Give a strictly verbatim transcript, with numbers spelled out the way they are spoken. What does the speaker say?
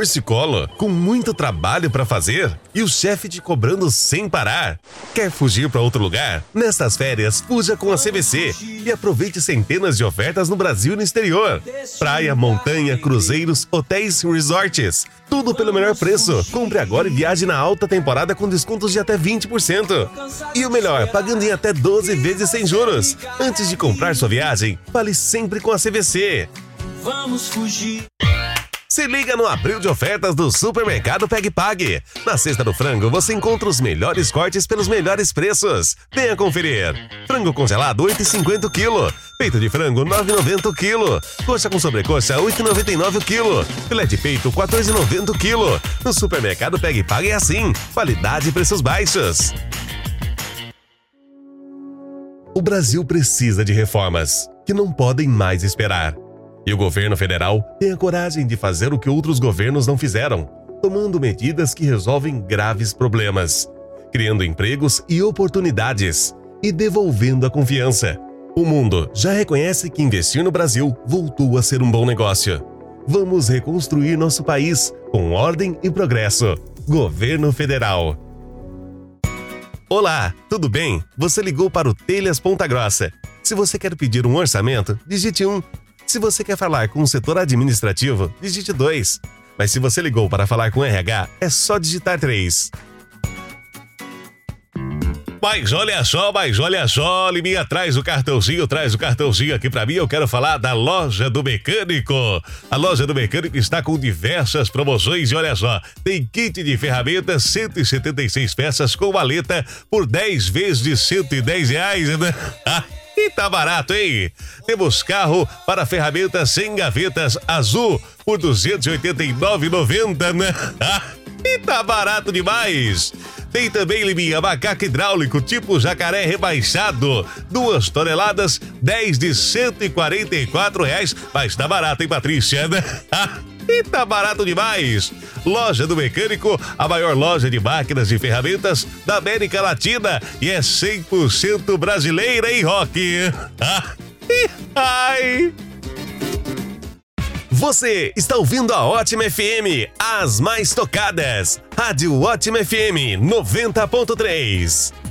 torcicolo, com muito trabalho para fazer e o chefe te cobrando sem parar? Quer fugir para outro lugar? Nestas férias, fuja com a C V C e aproveite centenas de ofertas no Brasil e no exterior. Praia, montanha, cruzeiros, hotéis e resorts. Tudo pelo melhor preço. Compre agora e viaje na alta temporada com descontos de até vinte por cento. E o melhor, pagando em até doze vezes sem juros. Antes de comprar sua viagem, fale sempre com a C V C. Vamos fugir. Se liga no abril de ofertas do Supermercado Peg Pag. Na Cesta do Frango você encontra os melhores cortes pelos melhores preços. Venha conferir. Frango congelado oito reais e cinquenta centavos o quilo. Peito de frango nove reais e noventa centavos o quilo. Coxa com sobrecoxa oito reais e noventa e nove centavos o quilo. Filé de peito quatorze reais e noventa centavos o quilo. No Supermercado Peg Pag é assim. Qualidade e preços baixos. O Brasil precisa de reformas que não podem mais esperar. E o governo federal tem a coragem de fazer o que outros governos não fizeram, tomando medidas que resolvem graves problemas, criando empregos e oportunidades e devolvendo a confiança. O mundo já reconhece que investir no Brasil voltou a ser um bom negócio. Vamos reconstruir nosso país com ordem e progresso. Governo Federal. Olá, tudo bem? Você ligou para o Telhas Ponta Grossa. Se você quer pedir um orçamento, digite um. Se você quer falar com o setor administrativo, digite dois. Mas se você ligou para falar com R H, é só digitar três. Mas olha só, mas olha só, Liminha, traz o cartãozinho, traz o cartãozinho aqui pra mim. Eu quero falar da Loja do Mecânico. A Loja do Mecânico está com diversas promoções e olha só, tem kit de ferramentas, cento e setenta e seis peças com maleta por dez vezes de cento e dez reais, né? E tá barato, hein? Temos carro para ferramentas sem gavetas azul por duzentos e oitenta e nove reais e noventa centavos, né? E tá barato demais! Tem também, Liminha, macaco hidráulico tipo jacaré rebaixado. Duas toneladas, dez de cento e quarenta e quatro reais. Mas tá barato, hein, Patrícia? Né? E tá barato demais! Loja do Mecânico, a maior loja de máquinas e ferramentas da América Latina e é cem por cento brasileira, hein, Rock? Ai! Você está ouvindo a Ótima F M, as mais tocadas. Rádio Ótima F M noventa ponto três.